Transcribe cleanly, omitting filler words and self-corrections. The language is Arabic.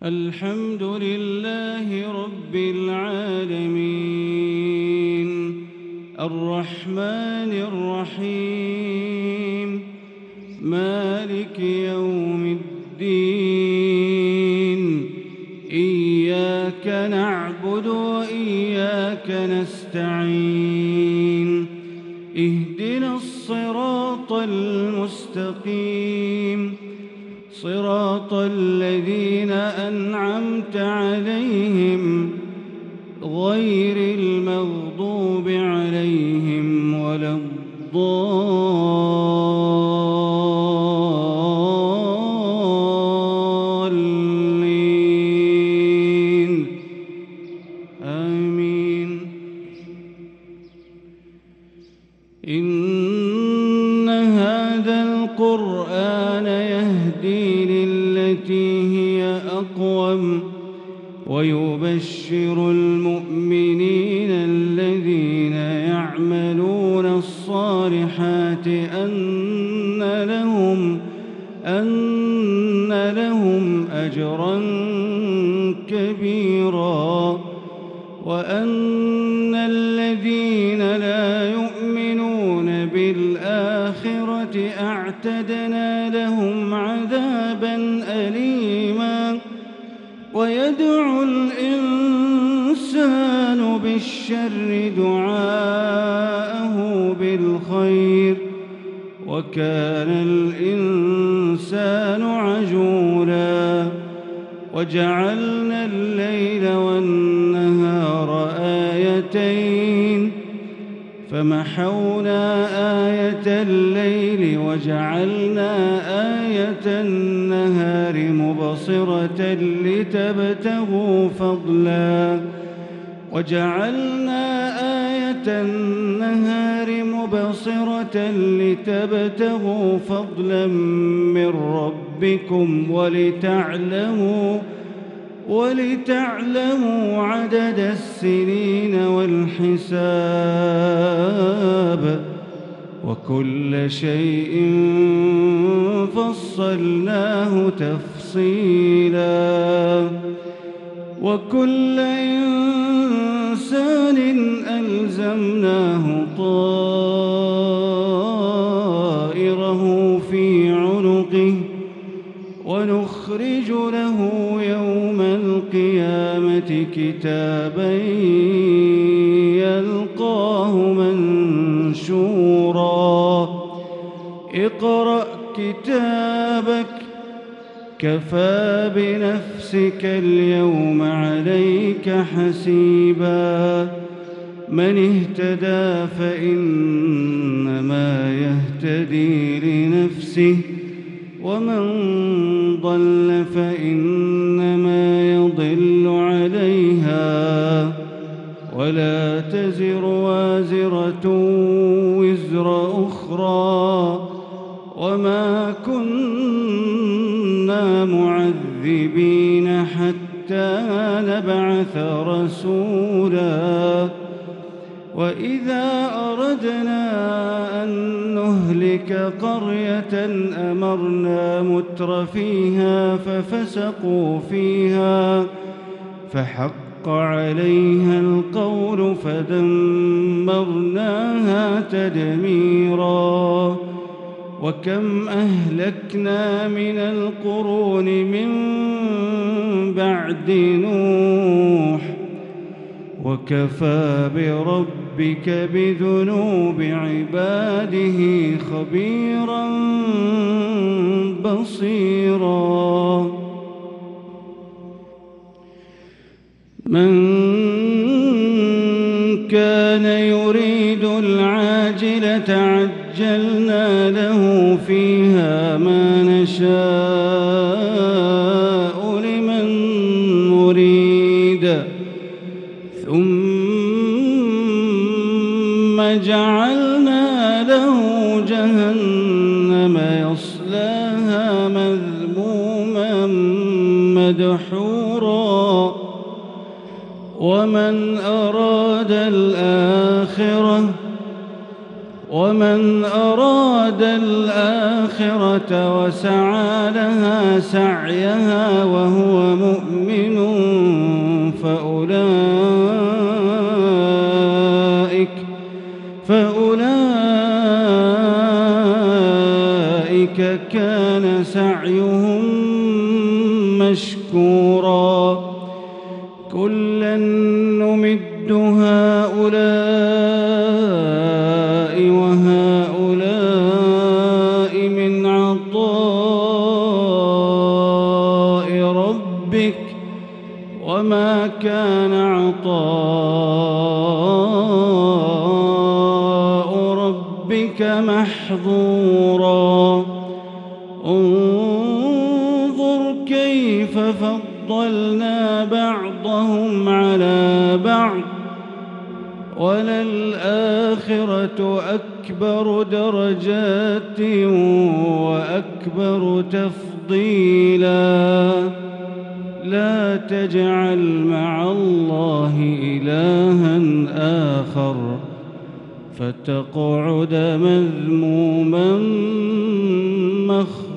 الحمد لله رب العالمين الرحمن الرحيم مالك يوم الدين إياك نعبد وإياك نستعين اهدنا الصراط المستقيم صراط الذين أنعمت عليهم غير المغضوب عليهم ولا الضالين آمين. إن هذا القرآن يهدي للتي هي أقوم ويبشر المؤمنين الذين يعملون الصالحات أن لهم أجرا كبيرا وأن الذين لا يؤمنون بالآخرة أعتدنا لهم عذابا أليما. ويدعو الإنسان بالشر دعاءه بالخير وكان الإنسان عجولا. وجعلنا الليل والنهار آيتين فمحونا آية الليل وجعلنا آية النهار مبصرة لتبتغوا فضلا وجعلنا آية النهار مبصرة لتبتغوا فضلا من ربكم ولتعلموا عدد السنين والحساب وكل شيء فصلناه تفصيلا. وكل إنسان ألزمناه طائره في عنقه ونخرج له يوم القيامة كتابا يلقاه منشورا. اقرأ كتابك كفى بنفسك اليوم عليك حسيبا. من اهتدى فإنما يهتدي لنفسه ومن ضل فإنما يضل عليها ولا تزر وازرة وزر أخرى وما كنا معذبين حتى نبعث رسولا. وإذا أردنا أن نهلك قرية أمرنا متر فيها ففسقوا فيها فحق عليها القول فدمرناها تدميرا. وكم أهلكنا من القرون من بعد نوح وكفى بربك بذنوب عباده خبيرا بصيرا. من كان يريد العاجلة عجلنا له فيها ما نشاء لمن نريد ثم جعلنا له جهنم يصلاها مذموما مدحورا. ومن أراد الآخرة ومن أراد الآخرة وسعى لها سعيها وهو مؤمن فأولئك كان سعيهم مشكورا كلا نمد هؤلاء وهؤلاء من عطاء ربك وما كان عطاء ربك محظورا انظر كيف فضلنا بعضهم على بعض وللآخرة أكبر درجات وأكبر تفضيلا لا تجعل مع الله إلها آخر فتقعد مذموما مخذولا